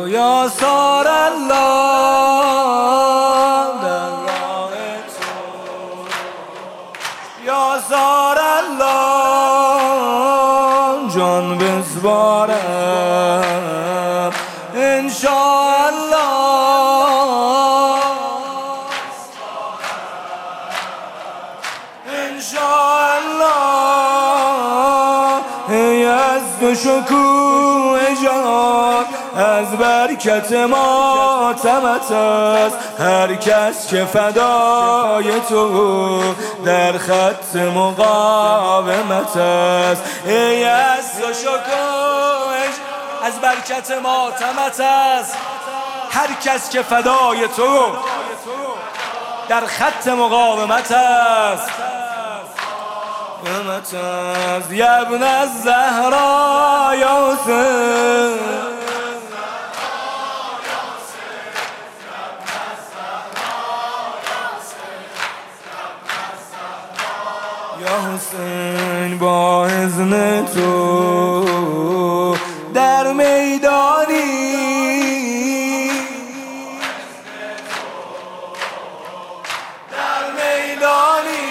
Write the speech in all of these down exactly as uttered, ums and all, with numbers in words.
یا سار الله در راه تو، یا سار الله جان بسپارم انشاءالله، انشاءالله. ای از تو شکوه جان از برکت ماتمت است، هر کس که فدای تو در خط مقاومت است. ای از تو شکوه از برکت ماتمت است، هر کس که فدای تو در خط مقاومت است. یا ابن الزهرا یا حسین، یا حسین با اذن تو در میدانی، در میدانی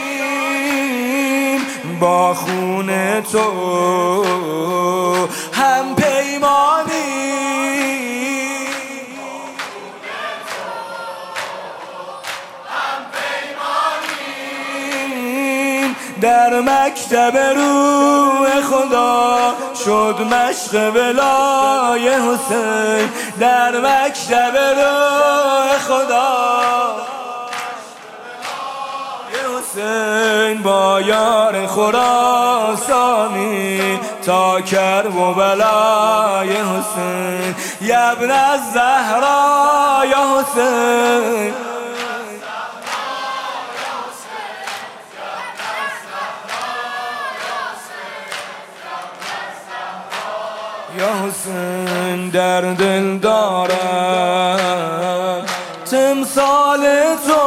با خون تو هم پیمانی، هم پیمانی. در مکتب روح خدا شد مشق ولای حسین، در مکتب روح خدا حسین با یار خراسانی تا کربلای حسین. یا ابن الزهرا یا حسین، یا حسین در دل دارم تمثال تو،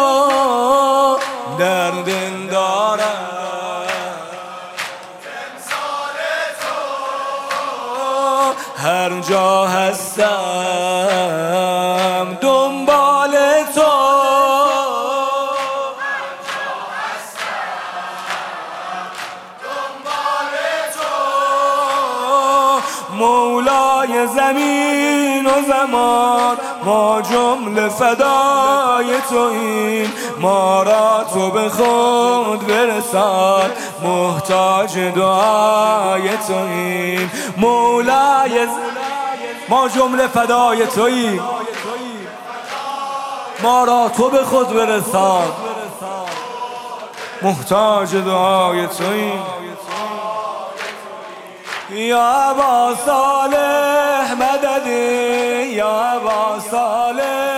در دل دارم تمثال تو، هر جا هستم دنبال تو، هر جا هستم دنبال تو. مولای زمین و زمان ما جمله فدای توییم، ما را تو به خود برسان محتاج دعای توییم. مولای ما جمله فدای توییم، ما را تو به خود برسان محتاج دعای توییم. یا ابا صالح مددی، یا ابا صالح